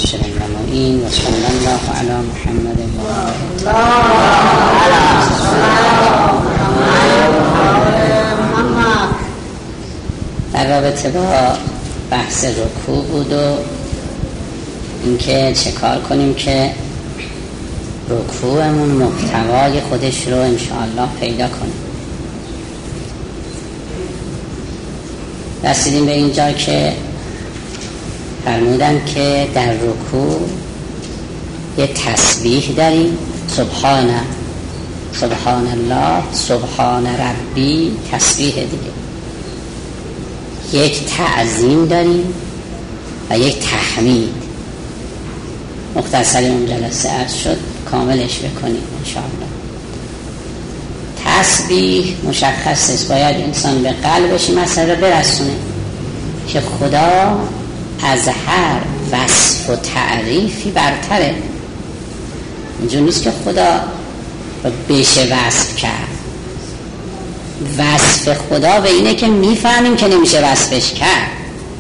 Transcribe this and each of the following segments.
مبشر و معین و صلی الله علی محمد و در رابطه با بحث رکوع بود و اینکه چه کار کنیم که رکوعمون محتوای خودش رو انشاءالله پیدا کنیم. رسیدیم به اینجا که فرمودن که در رکوع یه تسبیح داریم، سبحان الله، سبحان ربی، تسبیح دیگه. یک تعظیم داریم و یک تحمید. مختصری اون جلسه عرض شد، کاملش بکنیم انشاءالله. تسبیح مشخص است، باید انسان به قلبش مسئله رو برسونه که خدا از هر وصف و تعریفی برتره. اینجور نیست که خدا بشه وصف کرد. وصف خدا به اینه که میفهمیم که نمیشه وصفش کرد.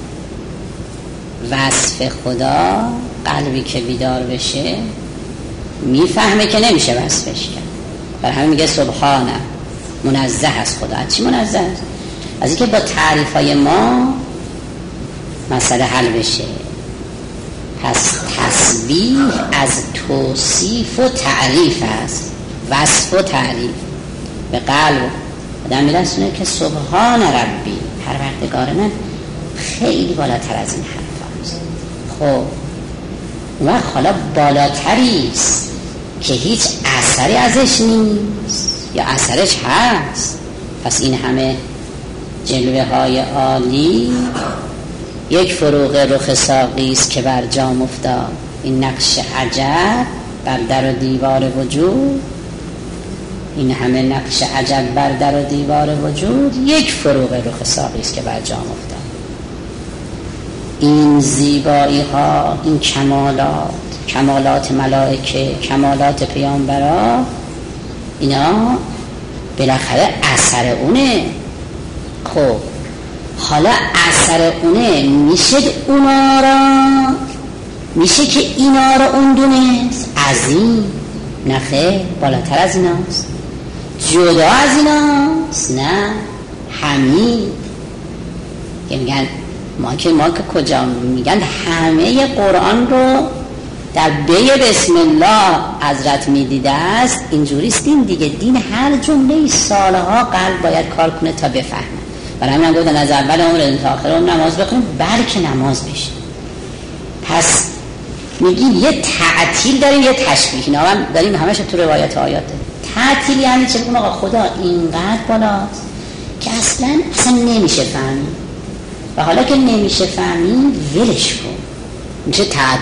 وصف خدا قلبی که بیدار بشه میفهمه که نمیشه وصفش کرد. برای همین میگه سبحانه، منزه است خدا. از چی منزه است؟ از اینکه با تعریفای ما مسئله حل بشه. پس تسبیح از توصیف و تعریف است، وصف و تعریف. به قلب آدم میرسونه که سبحان ربی، پروردگار من خیلی بالاتر از این حرف هست. خب و حالا بالاتریست که هیچ اثری ازش نیست یا اثرش هست. پس این همه جلوه های عالی یک فروغ رخ ساقی است که بر جام افتاد. این نقش عجب بر در و دیوار وجود، این همه نقش عجب بر در و دیوار وجود، یک فروغ رخ ساقی است که بر جام افتاد. این زیبایی ها، این کمالات ملائکه، کمالات پیامبرا، اینا بالاخره اثر اونه. خب حالا اثر اونه میشه که اینا را اون دونست عظیم؟ نخیر، بالاتر از ایناست، جدا از ایناست. نه، حمید. میگن ما که کجا میگن همه قرآن رو در بی بسم الله حضرت میدیده است. اینجوریست دین دیگه. دین هر جمله سالها قلب باید کار کنه تا بفهمه. برای همین هم گفتن از اول عمر تا آخر عمر نماز بخونیم بلکه نماز بشه. پس میگیم یه تعطیل داریم، یه تشبیه. اینا هم داریم همش تو روایت و آیاته. تعطیل یعنی چه؟ بگم آقا خدا اینقدر بالاست که اصلا نمیشه فهمید و حالا که نمیشه فهمید ولش کن. میشه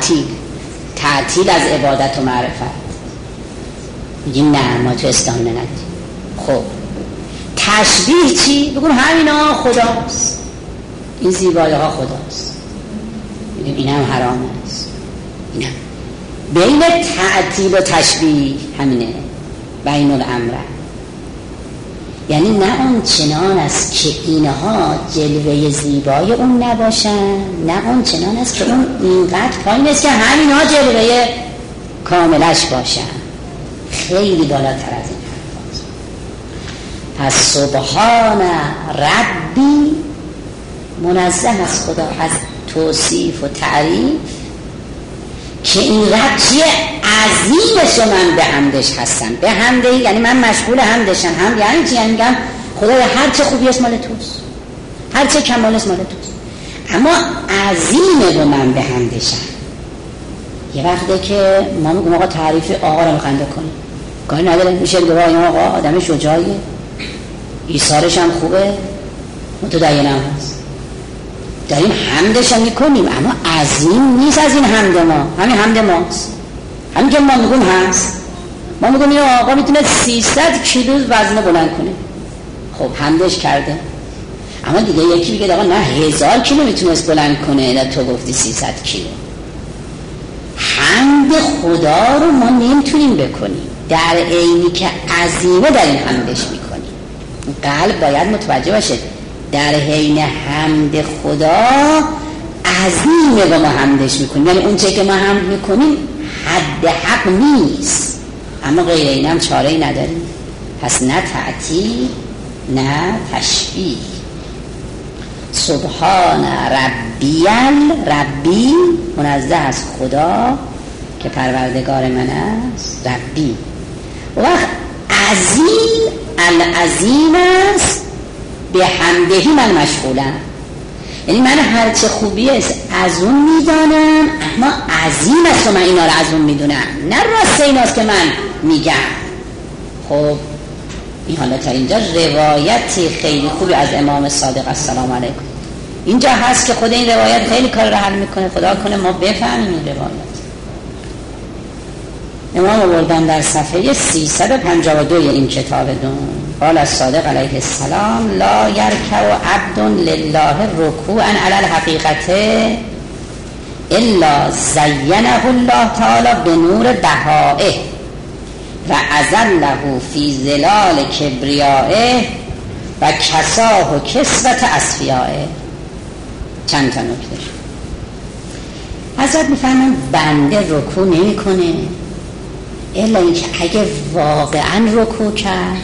تعطیل از عبادت و معرفت. میگیم نه، ما تو اسلام ندیم. خب تشبیه چی؟ بگم همینا خداست، این زیبایی ها خداست. میگیم این هم حرام است. این هم بین تعطیل و تشبیه همینه، بین الامر. یعنی نه اون چنان است که اینها جلوه زیبایی اون نباشن، نه اون چنان است که اون اینقدر پایین است که همینها جلوه کاملش باشن. خیلی بالاتر از این حرف. پس سبحان ربی، منزه از خدا از توصیف و تعریف که این رب چیه؟ عظیمش و من به حمدش هستم. به حمده یعنی من مشغول حمدشم. حمد یعنی چی؟ یعنی میگم خدایا هر چه خوبی است مال توست، هر چه کمال است مال توست، اما عظیمه و من به حمدشم. یه وقته که ما میگم آقا تعریف آقا رو میخوام بکنیم، کاری نداره، میشه گفت آقا آدم شجاعیه، ایثارش هم خوبه، متدین هم هست، داریم حمدش هم میکنیم، اما عظیم نیست از این حمد ما. همین حمد ماست، همین که ما میگم هست. ما میگم این آقا میتونه 300 کیلو وزن بلند کنه. خب حمدش کرده، اما دیگه یکی بگه آقا نه 1000 کیلو میتونست بلند کنه، نه تو گفتی 300 کیلو. حمد خدا رو ما نمیتونیم بکنیم در عینی که عظیمه در این حمدش میکنیم. قلب باید متوجه باشه در حین حمد خدا عظیمه و ما حمدش میکنیم، یعنی اون چه که ما حمد میکنیم حد حق نیست، اما غیر اینم چاره‌ای نداریم. پس نه تعطیل نه تشبیه. سبحان ربی منزه از خدا که پروردگار من است، ربی. و وقت العظیم است به حمدهی من مشغولم، یعنی من هرچه خوبی است از اون میدانم، اما عظیم است و من اینا رو از اون میدونم، نه راست ایناست که من میگم. خب این حالا تا اینجا روایتی خیلی خوبی از امام صادق السلام علیکم اینجا هست که خود این روایت خیلی کار رو حل میکنه. خدا کنه ما بفهمیم این روایت. امام آوردن در صفحه 352 این کتاب دون. قال الصادق علیه السلام لا یرکع عبد لله رکوعا علی الحقیقت الا زینه الله تعالی به نور بهائه و اذله فی ظلال کبریائه و کساه و کسوت اصفیائه. چند تا نکته. حضرت میفرمان بنده رکوع نمی کنه الا اینکه اگه واقعا رکوع کرد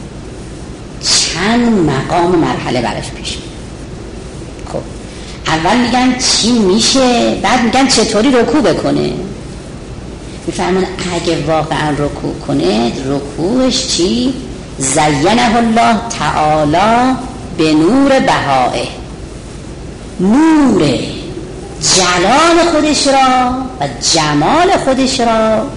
چند مقام و مرحله براش پیش میاد. خب اول میگن چی میشه، بعد میگن چطوری رکوع بکنه. میفرمان اگه واقعا رکوع کنه رکوعش چی؟ زینه الله تعالی به نور بهائه، نور جلال خودش را و جمال خودش را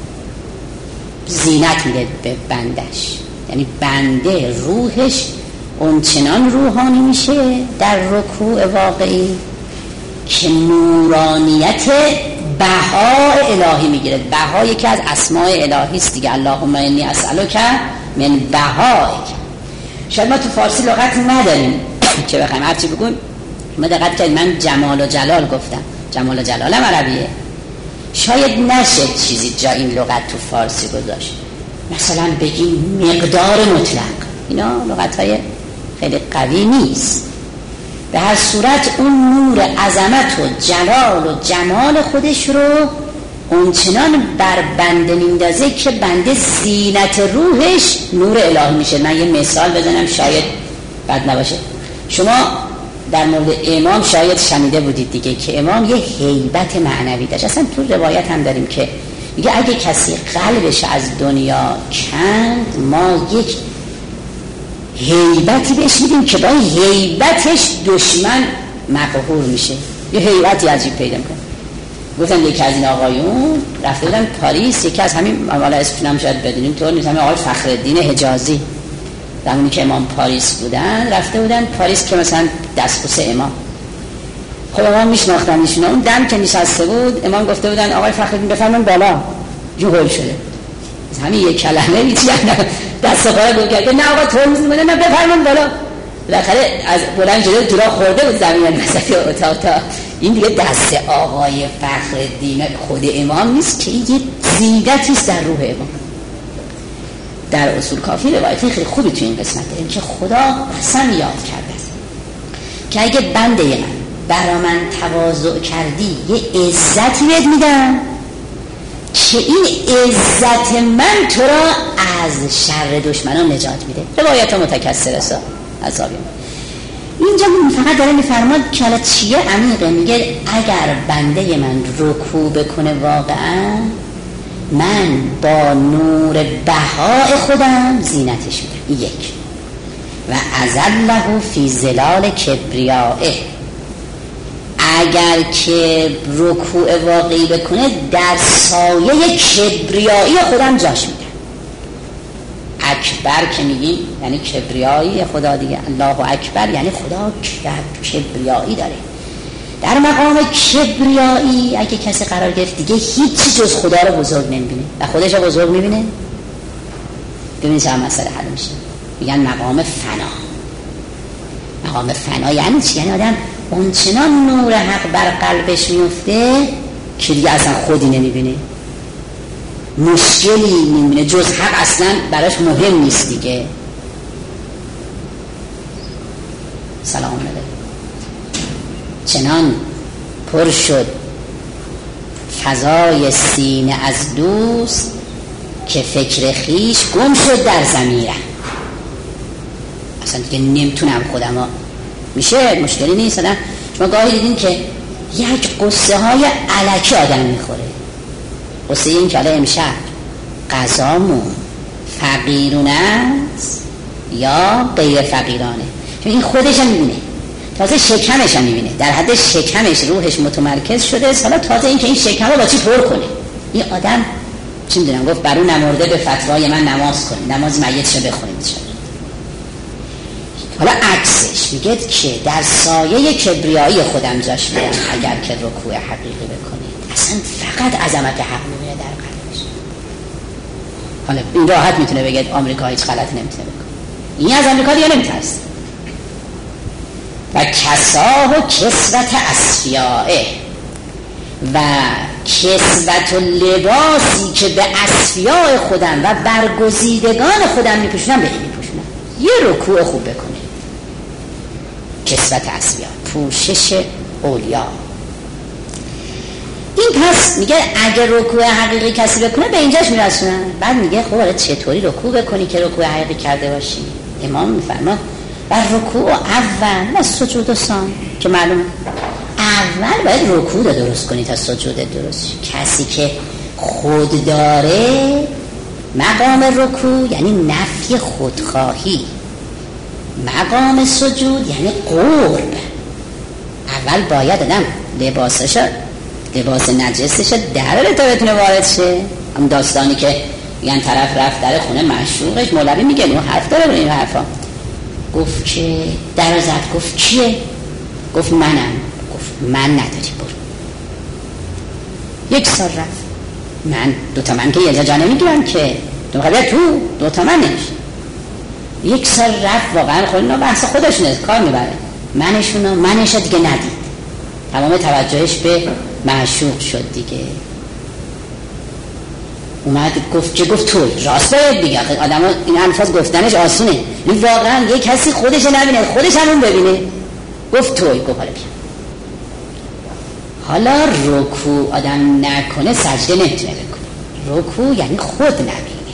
زینت میده به بندش. یعنی بنده روحش اونچنان روحانی میشه در رکوع واقعی که نورانیت بهای الهی میگیره. بها یکی از اسماء الهی است دیگه. اللهم انی اسألک من بهائک. شاید ما تو فارسی لغت نداریم که بخوایم هرچی بگیم. ما دقت کنید من جمال و جلال گفتم، جمال و جلالم عربیه، شاید نشه چیزی جا این لغت تو فارسی گذاشت. مثلا بگیم مقدار مطلق، اینا لغت‌های خیلی قوی نیست. به هر صورت اون نور عظمت و جلال و جمال خودش رو اونچنان بر بنده میندازه که بنده زینت روحش نور الهی میشه. من یه مثال بزنم شاید بد نباشه. شما در مورد امام شاید شنیده بودید دیگه که امام یه هیبت معنوی داشت. اصلا تو روایت هم داریم که میگه اگه کسی قلبش از دنیا کند ما یک هیبتی بهش میدیم که با هیبتش دشمن مقهور میشه. یه هیبتی عجیب پیدا میکنه. گفتم یکی از این آقایون رفته بودن پاریس، یکی از همین حالا اسمش هم شاید بدونیم طور نیست، همین آقای فخرالدین حجازی، زمانی که امام پاریس بودن رفته بودن پاریس که مثلا دستبوس امام. خب امام میشناختن ایشون. اون دم که نشسته بود امام گفته بودن آقای فخرالدین بفرمایید بالا. جو هول شده. همین یک کلمه میتونن دست و پا گل کرد. نه آقا طور نیست. نه بفرمایید بالا. بالاخره از بلند جلو جلو خورده بود زمین وسط اتاق. تا این دیگه دست آقای فخرالدین خود امام نیست که یه زیدتی است در روح امام. در اصول کافی روایتی خیلی خوبی تو این قسمت داریم که خدا قسم یاد کرده است که اگه بنده من برا من تواضع کردی یه عزتی بهت میدم که این عزت من تو را از شر دشمنان نجات میده. روایت متکثر است از آبیم. اینجا فقط داره میفرماد که حالا چیه عمیقه. میگه اگر بنده من رکوع بکنه واقعا من با نور بهای خودم زینتش میدم. یک و اذله فی ظلال کبریائه. اگر که رکوع واقعی بکنه در سایه کبریایی خودم جاش میدم. اکبر که میگیم یعنی کبریایی خدا دیگه. الله اکبر یعنی خدا کبریایی داره. در مقام کبریایی اگه کسی قرار گرفت دیگه هیچی جز خدا رو بزرگ نمیبینه و خودش رو بزرگ میبینه. ببینید چه مسئله حل میشه. میگن مقام فنا. مقام فنا یعنی چی؟ یعنی آدم اونچنان نور حق بر قلبش میفته که دیگه اصلا خودی نمیبینه، مشکلی نمیبینه، جز حق اصلا براش مهم نیست دیگه. سلام علیکم. چنان پر شد فضای سینه از دوست، که فکر خیش گم شد در ضمیرم. اصلا دیگه نمیتونم خودم میشه، مشکلی نیست. شما گاهی دیدین که یک قصه های الکی آدم میخوره. قصه این که حالا امشب غذامون فقیرونه است یا غیر فقیرانه، چون این خودش هم میبینه، تازه شکمش هم میبینه، در حد شکمش روحش متمرکز شده. حالا تازه این که این شکم رو با چی پر کنه. این آدم چی میدونم گفت برو نمرده به فتوای من نماز کنی، نماز میتشو بخونید. حالا عکسش میگه که در سایه کبریایی خودم جاش میدم اگر که رکوع حقیقی بکنید. اصلا فقط عظمت حق میبینه در قلبش. حالا این راحت میتونه بگه آمریکا هیچ غلطی نمیتونه بکنه، این از آمریکا دیگه نمیترسه. و کساه و کسوت اصفیائه، و کسوت و لباسی که به اصفیاء خودم و برگزیدگان خودم میپوشونم به این میپوشونم. یه رکوع خوب بکنه. کسوت اصفیاء، پوشش اولیا. این پس میگه اگر رکوع حقیقی کسی بکنه به اینجاش میرسونن. بعد میگه خب چطوری رکوع بکنی که رکوع حقیقی کرده باشی؟ امام میفرما بر رکوع اول و سجود و سان، که معلومه اول باید رکوع رو درست کنی تا سجود درست. کسی که خود داره مقام رکوع یعنی نفی خودخواهی، مقام سجود یعنی قرب. اول باید آدم لباس نجسش داره تا بتونه وارد شه. هم داستانی که یعنی طرف رفت در خونه معشوقش، مولوی میگه اون حرف داره این حرفا. گفت که در زد، گفت کیه؟ گفت منم. گفت من نداری، برو. یک سال رفت. من دوتا من که یه جا نمیگیرم که دوتا من نمیشه. یک سال رفت، واقعا خود اینا بحث خودشونه، کار میبره. منش دیگه ندید، تمام توجهش به معشوق شد دیگه. اومد گفت توی راست باید دیگه. آدم ها این الفاظ گفتنش آسونه، این واقعا یه کسی خودش نبینه، خودش همون ببینه. گفت توی. گفت حالا بیا. حالا رکوع آدم نکنه سجده نمیتونه بکنه. رکوع یعنی خود نبینه.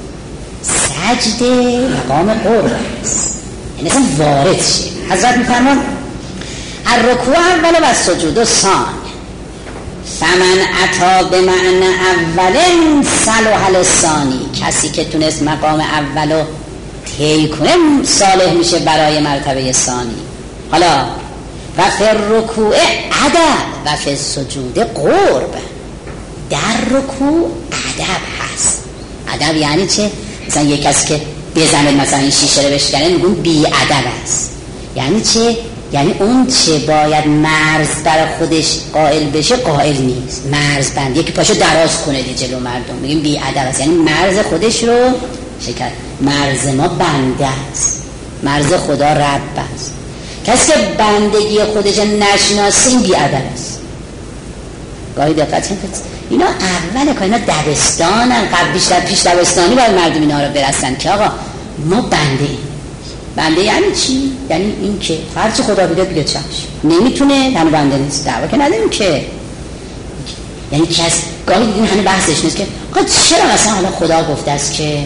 سجده مقام قرب است، یعنی اصلا وارد شه. حضرت میفرمان الرکوع اول و سجود ثان، فمن اتی بمعنى اول صلح للثانی. کسی که تونست مقام اولو طی کنه صالح میشه برای مرتبه ثانی. حالا و فی الرکوع ادب و فی السجود قرب. در رکوع ادب هست. ادب یعنی چه؟ مثلا یک کسی که بزنه مثلا این شیشه رو بشکنه میگون بی ادب است. یعنی چه؟ یعنی اون چه باید مرز برای خودش قائل بشه قائل نیست. مرز بند، یکی پاشو دراز کنه دی جلو مردم، میگیم بی ادب است. یعنی مرز خودش رو شکر. مرز ما بنده است، مرز خدا رب است. کسی که بندگی خودش نشناسه این بی ادب است. گاهی دقت کنید اینا اول کار، اینا دبستانن، قبل پیش دبستانی باید مردم اینا رو برسن که آقا ما بنده یعنی چی؟ یعنی این که هرچی خدا بگه چشم، نمیتونه همه بنده نیست، دعوا که نداریم که. یعنی که از گاهی دیدیم همه بحثش نیست که آقا چرا مثلا حالا خدا گفته است که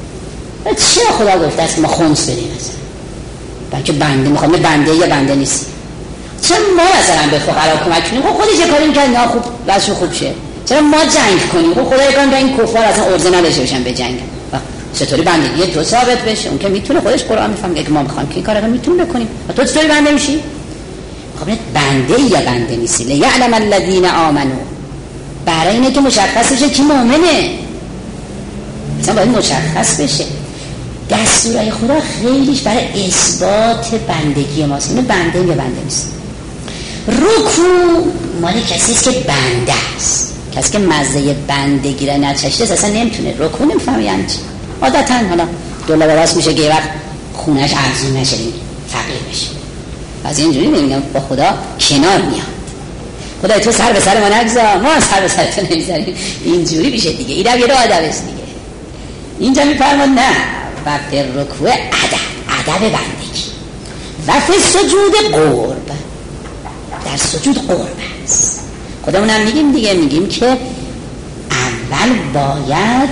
ما خمس بدیم مثلا، بلکه بنده میخوام بنده یا بنده نیست. چرا ما مثلا به فقرا کمک کنیم؟ خودش یه کاری میکنه نه خوب واسه خوب شه. چرا ما جنگ کنیم؟ خدا یکم به این کفار اصلا ارزه نداشته باشن به جنگ. چطوری بندگی تو ثابت بشه؟ اون که میتونه خودش قرآن میفهمه که ما میخوایم که این کارا رو میتونیم بکنیم. و تو چطوری بنده میشی؟ خب بنده یا بنده نیستی. لیعلم الذین آمنو، برای اینه که مشخص بشه کی مؤمنه. مثلا باید مشخص بشه. دستورای خدا خیلیش برای اثبات بندگی ماست. اینو بنده یا بنده نیست. رکوع مال کسی است که بنده است. کسی که مزه بندگی را نچشیده اصلا نمیتونه رکوع نمیفهمه یعنی چی. عادتاً حالا دولا به راست میشه که یه وقت خونش ارزون نشه، فقیر بشه. از اینجوری نمیگم با خدا کنار میاد. خدای تو سر به سر ما نگذار، ما سر به سر تو نمیذاریم. اینجوری میشه دیگه. اینم یه آدم است دیگه. اینجا میفرمان نه و فی رکوع ادب بندگی و فی سجود قرب. در در سجود قرب است. خودمون هم میگیم دیگه، میگیم که اول باید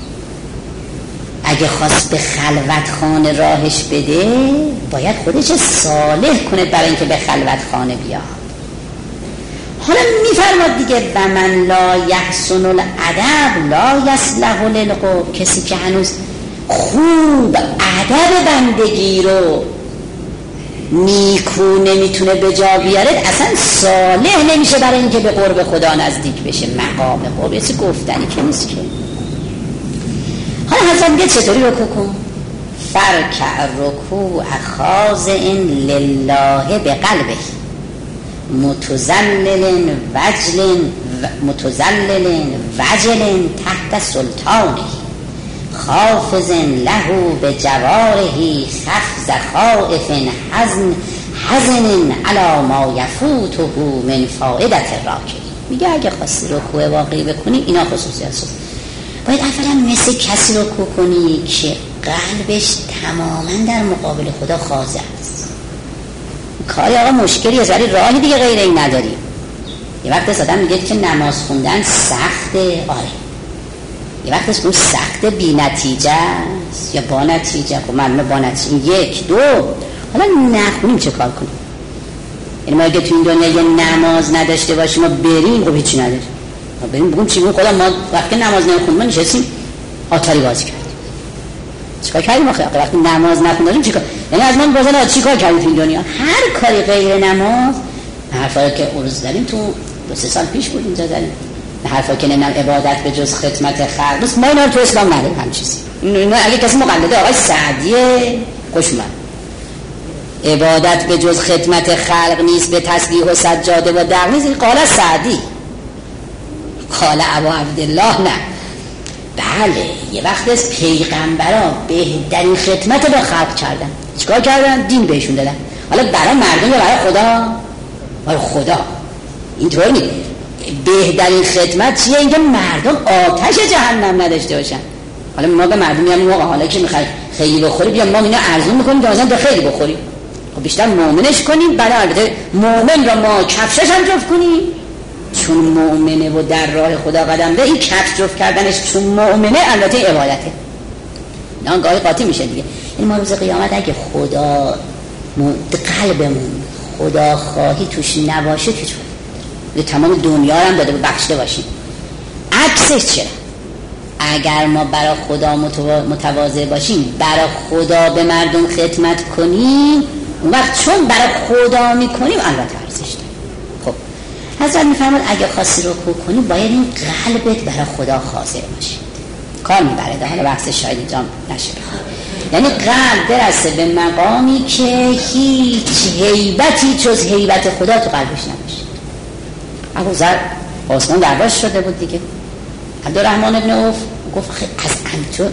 اگه خواست به خلوت خانه راهش بده باید خودش صالح کنه برای اینکه به خلوت خانه بیاد. حالا میفرماد دیگه و من لا یحسن الادب لا یصلح للقرب، کسی که هنوز خوب ادب بندگی رو نیکو نمیتونه به جا بیاره اصلا صالح نمیشه برای اینکه به قرب خدا نزدیک بشه. مقام قرب یه چه گفتنی که نیست که. حالا حضرت میگه چطوری رکوع کن؟ فرکع رکوع خاضع لله بقلبه متذلل وجل تحت سلطانه خافض له به جواره خفض خائف حزن علی ما یفوته من فائدة الراکع. میگه اگه خواستی رکوع واقعی بکنی اینا خصوصیات هست. باید اولا مثل کسی رکوع کنی که قلبش تماما در مقابل خدا خاضع است. کاری آقا مشکلی از ولی راهی دیگه غیر این نداری. یه وقت آدم میگه که نماز خوندن سخته، آره. یه وقت اسمون سخت بی نتیجه است یا با نتیجه. خب معلومه با نتیجه. یک دو حالا نخونیم چه کار کنیم؟ یعنی ما اگه تو این دنیا یه نماز نداشته باشیم ما بریم خب هیچی نداریم. ما بریم بگیم چی؟ خدا ما وقتی نماز نخوندیم ما نشستیم آتاری بازی کردیم. چیکار کردیم آخه؟ وقتی نماز نخوندیم چیکار؟ یعنی از من بازن چیکار کردیم تو این دنیا؟ هر کاری غیر نماز، حرفایی که عروض داریم تو 2-3 سال پیش بود اینجا داریم. حرفا که نمیدونم عبادت به جز خدمت خلق، بس ما اینا رو تو اسلام نداریم هم چیزی. اینا اگه کسی مقلده آقای سعدی خوش اومد. عبادت به جز خدمت خلق نیست، به تسبیح و سجاده و دعا نیست. قال سعدی، قال ابو عبدالله نه. بله یه وقت از پیغمبران بهترین خدمت به خلق کردن. چیکار کردن؟ دین بهشون دادن. حالا برای مردم یا برای خدا؟ برای خدا. اینطور نیست. بهترین خدمت چیه؟ اینکه مردم آتش جهنم نداشته باشن. حالا ما به مردم میگیم موقع حالا که میخوای خیلی بخوری بیا ما اینا ارزون میکنیم که مثلا به خیلی بخوریم. خب بیشتر مؤمنش کنیم، بعد البته مؤمن را ما کفشش هم جفت کنیم چون مؤمنه و در راه خدا قدم ده. این کفش جفت کردنش چون مؤمنه البته عبادته. نه گاهی قاطی میشه دیگه. این ما روز قیامت اگه خدا قلبمون خدا خواهی توش نباشه که تمام دنیا هم داده بخشیده باشیم. عکسش چرا؟ اگر ما برای خدا متواضع باشیم، برای خدا به مردم خدمت کنیم، اون وقت چون برای خدا میکنیم البته ارزش داره. خب حضرت میفرماد اگه خواستی رکوع کنی باید این قلبت برای خدا خاضع باشه. کار میبره. حالا بحث شاید اینجا نشه. یعنی قلب برسه به مقامی که هیچ هیبتی جز هیبت خدا تو قلبش نباشه. ابو ذر عثمان درباش شده بود دیگه. عبدالرحمن ابن عوف گفت از انتو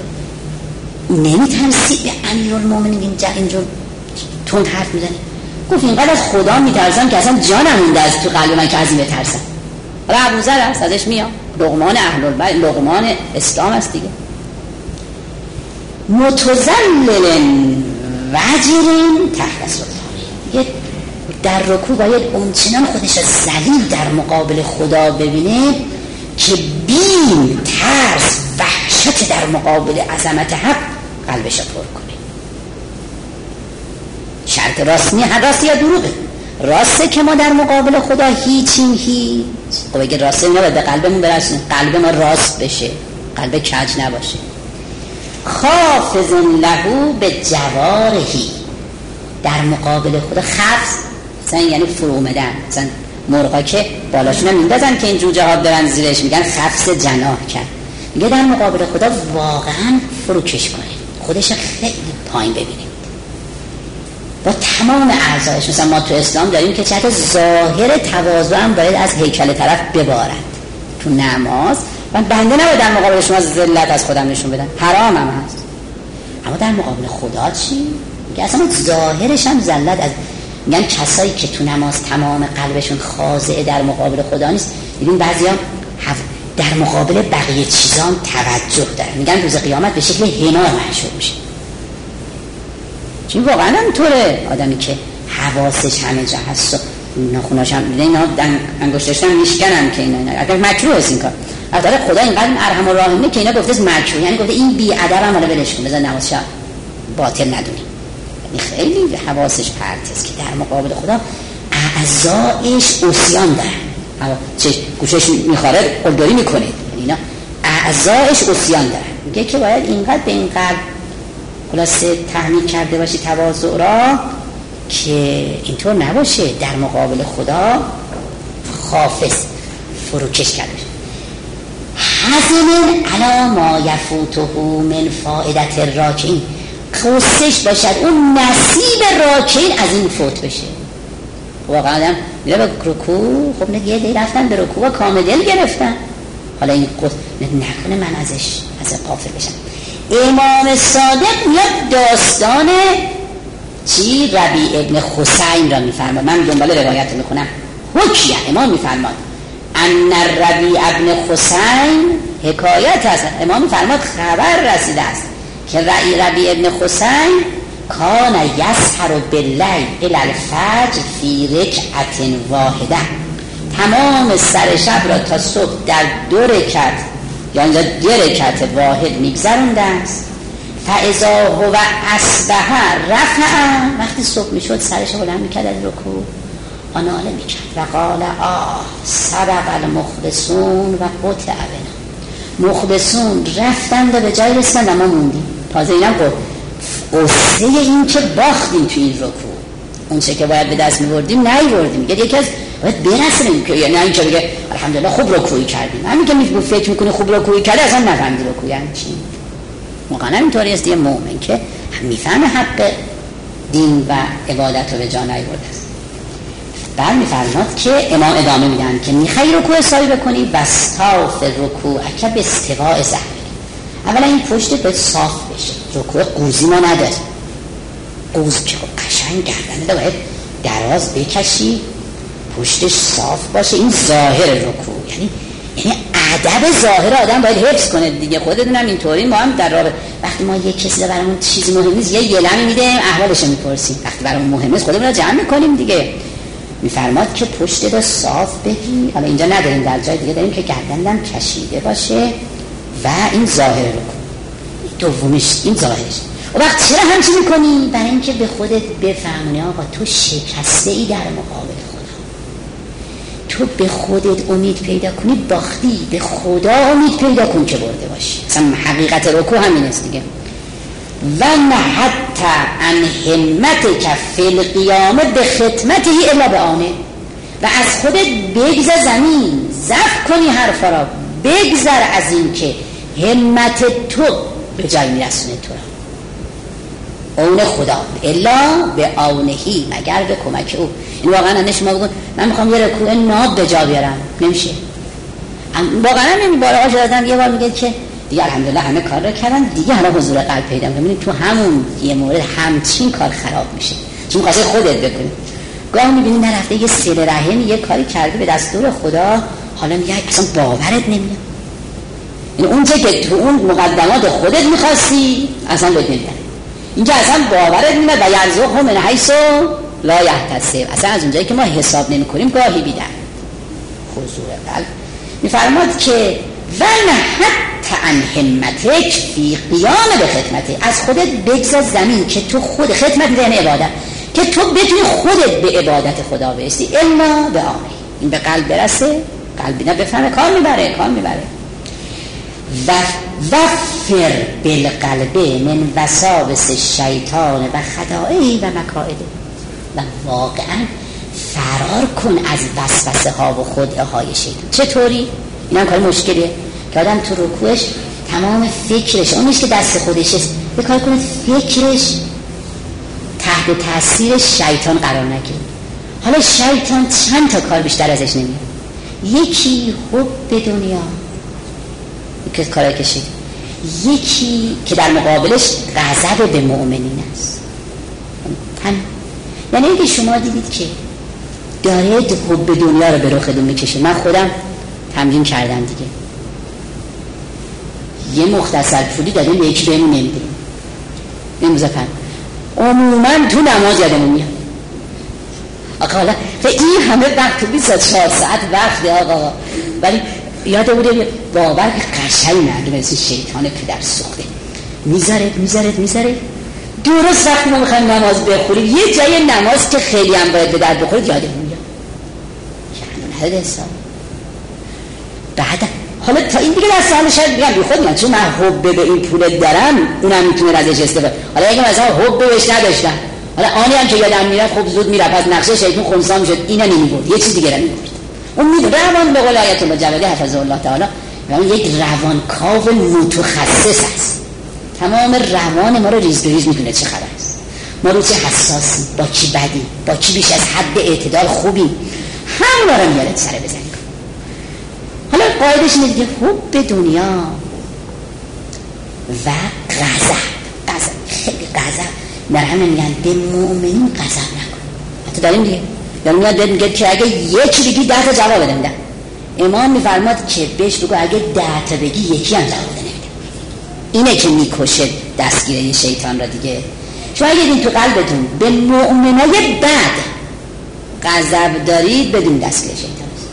نمیترسی به امیرالمومنین اینجور تند حرف میزنی؟ گفت اینقدر از خدا میترسم که اصلا جانم مونده از تو قلب من که از این بترسم. حالا ابو ذر هست ازش میام لقمان اهل البیت، لقمان اسلام است دیگه. متذلل وجل تحت سلطانه. در رکوع باید اونچنان خودش ذلیل در مقابل خدا ببینه که بیم ترس وحشت در مقابل عظمت حق قلبش پر کنه. شرط راست یا دروغه؟ راسته که ما در مقابل خدا هیچیم هیچ. خب اگه راسته اینا باید به قلبمون برسونه، قلب ما راست بشه، قلب کج نباشه. خافض له به جوارهی، در مقابل خدا خفض مثلا یعنی فرو اومدن. مثلا مرغا که بالاشون هم میندازن که این جوجه ها برن زیرش، میگن خفض جناح کرد. میگه در مقابل خدا واقعا فروکش کنه، خودش خیلی پایین ببینه با تمام اعضایش. مثلا ما تو اسلام داریم که چه ظاهر تواضع هم باید از هیکل طرف ببارد تو نماز. من بنده نباید در مقابل شما ذلت از خودم نشون بدم، حرام هم هست. اما در مقابل خدا چی؟ میگه اصلا ظاهرش هم ذلت از، میگن کسایی که تو نماز تمام قلبشون خاضع در مقابل خدا نیست. ببین بعضیا در مقابل بقیه چیزا هم توجه دارن، میگن روز قیامت به شکل حمار محشور میشه. چون واقعا همینطوره، آدمی که حواسش همه جا هست و ناخوناش هم اینا انگشتش هم میشکنن که اینا اگر مکروه است این کار. البته خدا اینقدر ارحم الراحمینه که اینا گفته است مکروه، یعنی گفته این بی ادب هم حالا ولش کن بذار نمازش باطل ندونی. یعنی خیلی حواسش پرت است که در مقابل خدا اعضایش عصیان دارن. چه گوشش میخوره قلدری میکنه، یعنی اینا اعضایش عصیان دارن. میگه که باید اینقدر به این قلب خلاصه تحمیل کرده باشی تواضع را که اینطور نباشه در مقابل خدا خافض فروکش کرده باشه. حزن علی ما یفوته من فائدت الراکعین، قصهش باشد اون نصیب راکعین از این فوت بشه. واقعا آدم میره به رکوع، خب نه یه دی رفتن به رکوع و کامل گرفتن، حالا این نکنه من از غافل بشم. امام صادق میاد داستان چی ربیع ابن خثیم را میفرماد. من دنبال روایت رو میخونم. حکیه امام میفرماد ان ربیع ابن خثیم، حکایت هست، امام میفرماد خبر رسیده است که ربیع ابن خثیم کان یسحر باللیل الی الفجر فی رکعت واحده، تمام سر شب را تا صبح در 2 رکعت یا اینجا 2 رکعت واحد میگذرونده است. فاذا هو اصبح رفع، وقتی صبح میشد سرش رو بلند میکرد از رکوع آناله میکرد و قال سبق المخلصون و قطع بنا، مخلصون رفتند و به جای رسیدند و ما موندیم. تازه اینم قصه این که باختیم تو این رکوع، اون چه که باید به دست میبردیم نیوردیم. میگه یکی از باید برسیم که یعنی این که بگه الحمدلله خوب رکوعی کردیم، همین که فکر میکنه خوب رکوعی کرده اصلا نفهمید رکوع یعنی چی. واقعا اینطوری است. یه مؤمن که میفهمه حق دین و عبادت رو به جا نیاورده است. بعد میفرماد که امام ادامه میدن که میخوای رکوع حسابی بکنی بستاف رکوع که به استواء ظهر، اولا این پشت باید صاف بشه، رکوع قوزی ما نداره، قوز که قشنگ گردنه باید دراز بکشی، پشتش صاف باشه. این ظاهر رکوع یعنی ادب ظاهر آدم باید حفظ کنه دیگه. خودتونم اینطوری، ما هم در رابطه وقتی ما یک کسی برامون چیزی مهم نیست یه لمی میدیم احوالش رو میپرسیم، وقتی برامون مهم نیست خودمون رو جمع میکنیم دیگه. میفرماد که پشت رو صاف بگی. حالا اینجا نداریم، در جای دیگه داریم که گردنم کشیده باشه و این ظاهر رکوع. دومیش این ظاهرش. و وقت چرا همچین میکنی؟ برای اینکه به خودت بفهمونی آقا تو شکسته ای در مقابل خدا. تو به خودت امید پیدا کنی باختی، به خدا امید پیدا کن که برده باشی. اصلا حقیقت رکوع همین است دیگه. و نه حتی ان همت که فی القیامه به خدمته الا به آنه، و از خودت بگذر زمین زفت کنی حرفا را، بگذر از این که همت تو به جای میرسونه تو را. اون خدا الا به آنهی، مگر به کمک او. این واقعا اندش شما بگون من میخوام یه رکوع ناب به جا بیارم، نمیشه. واقعا نمی بارها شدم یه بار میگه که دیگه الحمدلله همه کار رو کردن دیگه حالا حضور قلب پیدا می‌کنی، تو همون یه مورد همچین کار خراب میشه چون خواسته خودت بکنی. گاه می‌بینی نرفته یه صله رحم یه کاری کرده به دستور خدا، حالا میگه اصلا باورت نمیاد. این اون چه که تو اون مقدمات خودت می‌خواستی اصلا بهت نمیاد، اینجا اصلا باورت نمیاد. و یرزقهم من حیث لا یحتسب، اصلا از اونجایی که ما حساب نمی‌کنیم گاهی بیدن. حضور قلب می‌فرماد که ون حتی ان همتک فی قیام به خدمته، از خودت بگذار زمین که تو خود خدمت دین عبادت، که تو بتونی خودت به عبادت خدا برسی. الا به آنه، این به قلب برسه، قلبی نه بفهمه کار میبره. و وفر بالقلب من وساوس شیطان و خدائعه و مکائده، و واقعا فرار کن از وسوسه ها و خدعه های شیطان. چطوری؟ این هم کار مشکلیه که آدم تو رکوعش تمام فکرش اون نیست که دست خودش است، به کار کنه فکرش تحت تاثیر شیطان قرار نگیره. حالا شیطان چند تا کار بیشتر ازش نمیاد. یکی حب دنیا که کارا کشید، یکی که در مقابلش غضب به مؤمنین است. یعنی اینکه شما دیدید که داره حب دنیا رو به رخدون میکشه. من خودم تمرین کردم دیگه، یه مختصر پولی دادیم به یکی بهمون نمیده، این مزفن عموما تو نماز یادمون میاد آقا حالا این همه وقت 24 ساعت وقت آقا، ولی یاده بوده باور قشنگ نرده مثل شیطان پدر سوخته میذاره درست وقتی ما میخوایم نماز بخوریم یه جای نماز که خیلی هم باید به درد بخورید یاده میاد یعنی حساب بعد حالا تا این دیگه دست حالا شاید بگم بی خود من چون من حبه به این پول دارم اونم میتونه ازش استفاده. حالا اگه مثلا حبه بهش نداشتم حالا آنی هم که یادم میرفت خب زود میرفت از نقشه شیطان خونسا میشد اینا نمیبرد یه چیز دیگه را میبرد. اون میدونه روان به قول آیت الله جلاله حفظه الله تعالی و اون یک روانکاو متخصص است. تمام روان ما رو ریز به ریز میدونه چه خبر است، ما رو چه حساسی، با کی بدی، با کی بیش از حد اعتدال خوبی، همونا رو میاره سر بزنیم. حالا قاعدش اینه دیگه حب دنیا و غضب خیلی غضب در همه میگن به مؤمنین غضب نکن. حتی داریم دیگه داریم میگه که اگه یکی بگی 10 تا جواب بده میدن. امام میفرماد که بهش بگو اگه 10 تا بگی یکی هم جواب بده نمیده. اینه که میکشه دستگیره شیطان را دیگه. شما اگه این تو قلبتون به مؤمنای بد غضب دارید بدون دستگیره شیطان است.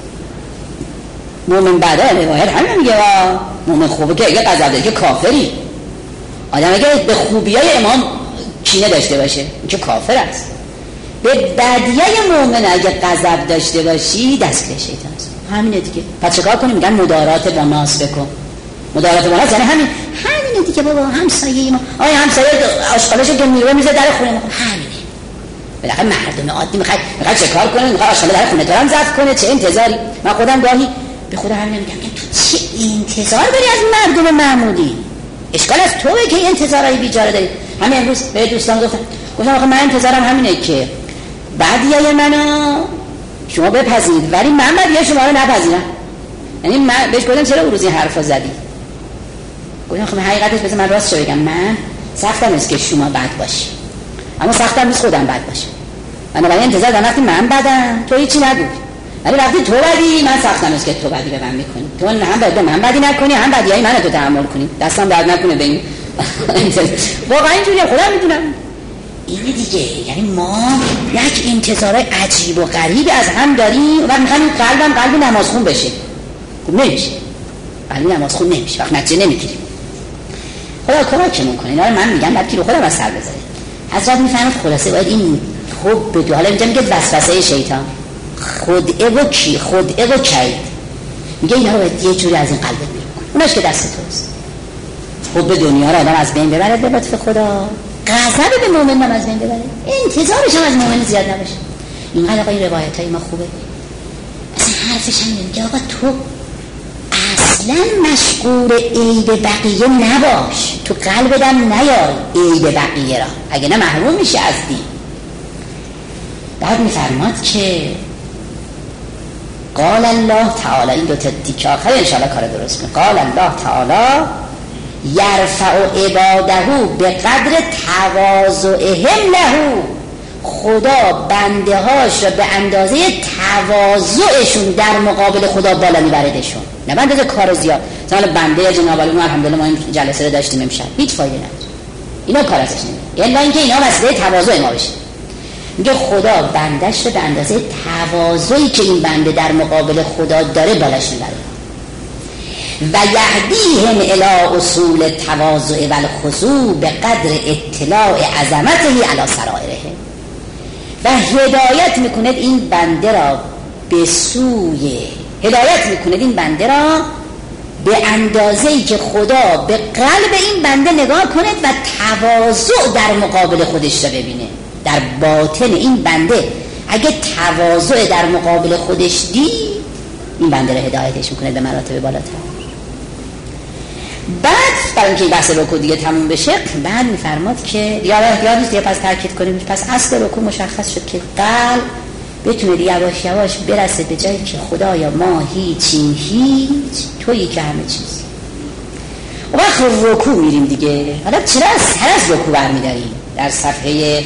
مؤمن بده روایت همین میگه مؤمن خوبه که اگه غضب داره که کافری. آدم اگه به خوبیای امام کینه داشته باشه که کافر است. به بدیای مؤمن اگه غضب داشته باشی دستگیره شیطان است. همینه دیگه. پس چیکار کنیم؟ میگن مدارات با ناس بکن. مدارات با ناس یعنی همینه دیگه بابا. همسایه ما همسایه آشغالاشو که میره میذاره در خونه ما، همینه. بالاخره مردم عادی میخواد چه کار کنه؟ میخواد آشغال در خونه تو هم ضبط کنه. چه انتظاری؟ من خودم گاهی به خودم همین میگم تو چه انتظار داری از مردم معمولی؟ اشکال از توئه که انتظارای بیچاره داری. همین امروز به دوستان گفتم آخه من انتظارم همینه که بدیای منو شما بپذیرید ولی من بدیای شما رو نپذیرم. یعنی من بهش گفتم چرا روزی حرفا زدی؟ گفتم خب حقیقتش بذار من راستش بگم، من سختم است که شما بد باشی اما سختم نیست خودم بد باشم. بنابراین انتظار دارم وقتی من بدم تو هیچی نگو، ولی وقتی تو بدی من سختم است که تو بدی به من میکنی. تو هم باید به من بدی نکنی هم بدیای منو تو تحمل کنی. دستم درد نکنه به این واقعا اینجوریه خودم میدونم. اینه دیگه. یعنی ما یک انتظارای عجیب و غریب از هم داریم و میخوایم قلبم قلب نمازخون بشه. خب نمیشه. قلب نمازخون نمیشه. وقت نتیجه نمیگیریم. خدا کمکمون کنه. اینا رو من میگم بعد رو خودم از سر بذاره. حضرت میفهمد خلاصه باید این حب به حالا اینجا میگه وسوسه شیطان خدعه و کی خدعه و کید میگه اینا رو باید یه جوری از این قلبت بیرون کنی. اوناش که دست توست. حب دنیا رو آدم از بین ببره به لطف خدا، غضب به مؤمن از بین ببره، انتظارش هم از مؤمن زیاد نباشه. اینقدر آقا این روایتای ما خوبه. اصلا حرفش هم میگه آقا تو اصلا مشغول عیب بقیه نباش، تو قلبتم نیار عیب بقیه را، اگه نه محروم میشه از دین. بعد میفرماد که قال الله تعالی، این دو تا دیگه آخر انشاءالله کار درست کن. قال الله تعالی یرفع عباده به قدر تواضعهم له، خدا بنده هاش را به اندازه تواضعشون در مقابل خدا بالا میبردشون، نه به اندازه کار زیاد. مثلا بنده جناب علی الحمدلله ما این جلسه رو داشتیم امشب هیچ فایده نداره، اینا کار ازش نمیاد، یعنی اینکه اینا وسیله تواضع ما بشه. میگه خدا بندش رو به اندازه تواضعی که این بنده در مقابل خدا داره بالاش میبره و یهدیهم الی اصول التواضع و الخضوع به قدر اطلاع عظمته علی سرائره، و هدایت میکنه این بنده را به سوی هدایت میکنه این بنده را به اندازه‌ای که خدا به قلب این بنده نگاه کنه و تواضع در مقابل خودش را ببینه. در باطن این بنده اگه تواضع در مقابل خودش دید، این بنده را هدایتش میکنه به مراتب بالاتر. بعد برای اینکه این بحث رکوع دیگه تموم بشه، بعد میفرماد که یادیست دیگه پس تاکید کنیم، پس اصل رکوع مشخص شد که قلب بتونه یواش یواش برسه به جایی که خدایا ما هیچیم، هیچ تویی که همه چیز. و وقت رکوع میریم دیگه. حالا چرا از رکوع برمیداریم؟ در صفحه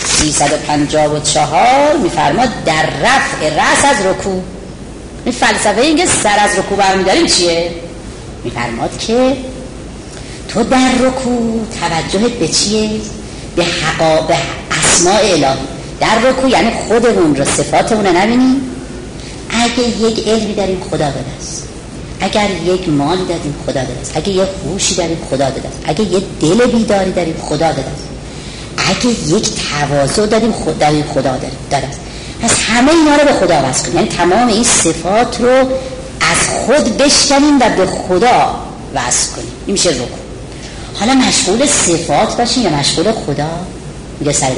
354 میفرماد در رفع رأس از رکوع. این فلسفه اینکه سر از رکوع برمیداریم چیه؟ میفرماد که تو در رکوع توجهت به چیه؟ به اسماء الهی. در رکوع یعنی خودمون رو صفاتمون رو نبینیم. اگه یک علمی داریم خدا داده است، اگر یک مالی داریم خدا داده است، اگه یک هوشی داریم خدا داده است، اگه یک دل بیداری داریم خدا داده است، اگه یک تواضع داریم خدا داده است. پس همه اینا رو به خدا وصل کنیم، یعنی تمام این صفات رو از خود بشکنیم و به خدا وصل کنیم. این میشه رکوع. حالا مشغول صفات باشیم یا مشغول خدا؟ میگه سرت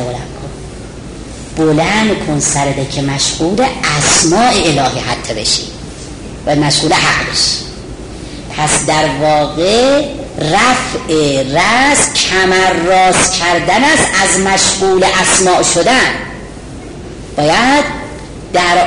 بلند کن سرده که مشغول اسماء الهی حتی بشی و مشغول حق بشی. پس در واقع رفع رأس کمر راست کردن است از مشغول اسماء شدن. باید در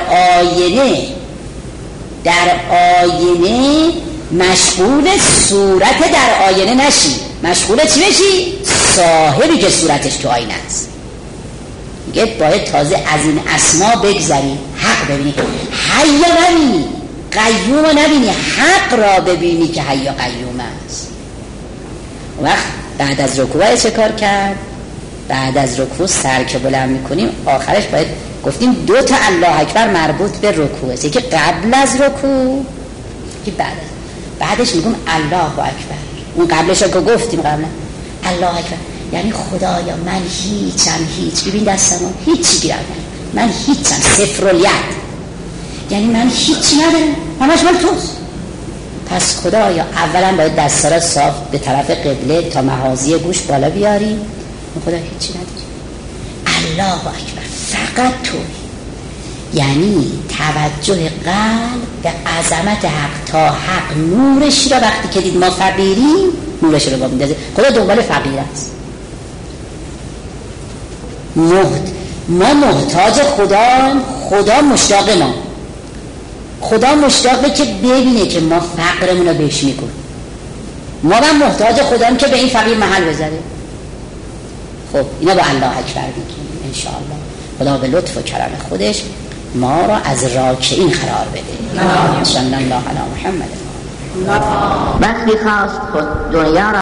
آینه مشغول صورت در آینه نشی. مشغول چی بشی؟ صاحبی که صورتش تو آینه است. میگه باید تازه از این اسما بگذری، حق ببینی، حی نبینی، قیوم نبینی، حق را ببینی که حی قیوم است. وقت بعد از رکوع چه کار کرد؟ بعد از رکوع سر که بلند میکنیم آخرش باید گفتیم 2 تا الله اکبر مربوط به رکوع است، یکی قبل از رکوع، یکی بعدش میگم الله اکبر. اون قبلش رو که گفتیم قبلا الله اکبر یعنی خدایا من هیچ ببین دستمو هیچی گیرم من هیچم، صفر الید، یعنی من هیچی ندارم، همش مال توست. پس خدایا اولا باید دستا را صاف به طرف قبله تا محاذی گوش بالا بیاری، خدا هیچی نداری. الله اکبر فقط توی، یعنی توجه قلب به عظمت حق تا حق نورش را وقتی که دید ما فقیریم نورش رو با میندازه. خدا دنبال فقیر است. ما محتاج خدا مشتاق ما. خدا مشتاقه که ببینه که ما فقرمون رو بهش میکنیم. ما هم محتاج خدایم که به این فقیر محل بذاره. خب اینا با الله اکبر میگیم انشاءالله. خدا به لطف و کرم خودش ما را از راکعین قرار بده. صلی الله علی محمد. وقتی خواست خود دنیا را